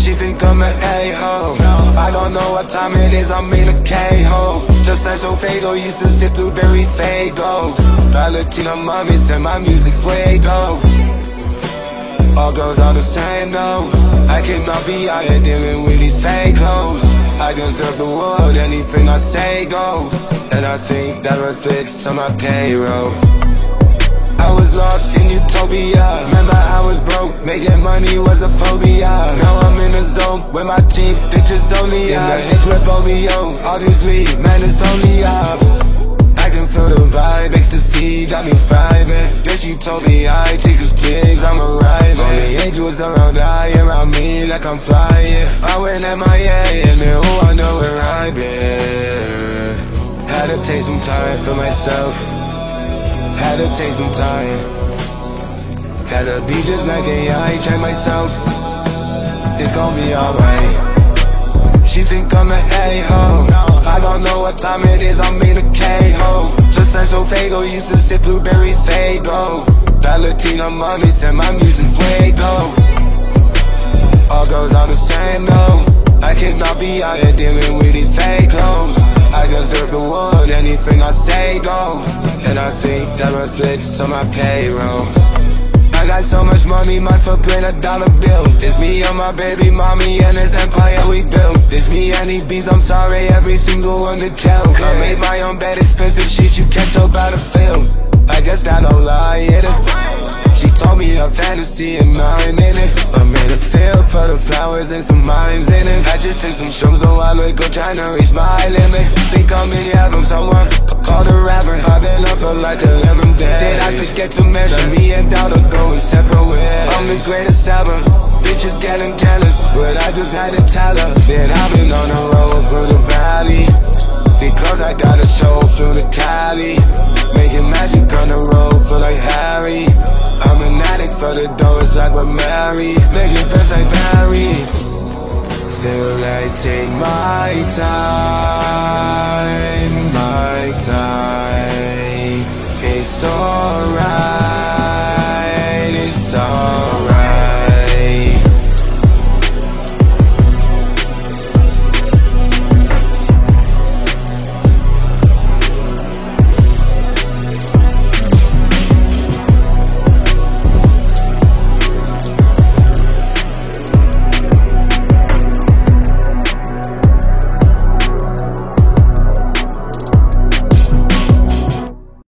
She think I'm an a-hole. I don't know what time it is, I'm in a K-hole. Just like so fatal, used to sip blueberry Faygo. La Latina mommy said my music fuego. All girls are the same though. I cannot be out here dealing with these fake hoes. I deserve the world, anything I say go. And I think that reflects on my payroll. I was lost in utopia. Remember I was broke, making money was a phobia. Now I'm in a zone with my team, bitches only up. In the hits with Romeo, obviously, man it's only up. I can feel the vibe, ecstasy got me thriving. This utopia, take us pigs, I'm arriving. Only angels around me like I'm flying. I went MIA and then oh I know where I've been. Had to take some time for myself. Had to take some time. Had to be just like AI, train myself. It's gon' be alright. She think I'm an a-hole. I don't know what time it is, I'm in a K-hole. Just like so Faygo, used to sip blueberry Faygo. La Latina mommy said my music fuego. All girls are the same though. I cannot be out here dealing with these fake hoes. I deserve the world, anything I say go. And I think that reflects on my payroll. I got so much money, my footprint $1 bill. It's me and my baby mommy and this empire we built. It's me and these beats, I'm sorry, every single one to kill. I made my own bed, expensive shit you can't tell by the feel. I guess that don't lie, hit it. She told me a fantasy and mine in it. I made a field for the flowers and some mimes in it. I just took some shrooms a while ago trying to reach my limit. Think I'm in heaven, someone call the rapper. I've been up for like 11 days. Did I forget to mention me and Dowd are going separate ways? I'm the greatest ever. Bitches getting jealous, but I just had to tell her that I've been on the road through the valley. Because I got a show through the Cali. Making magic on the road for like Harry. I'm an addict for the dough, it's like we're married. Making friends like Barry. Still I take my time, my time. It's alright.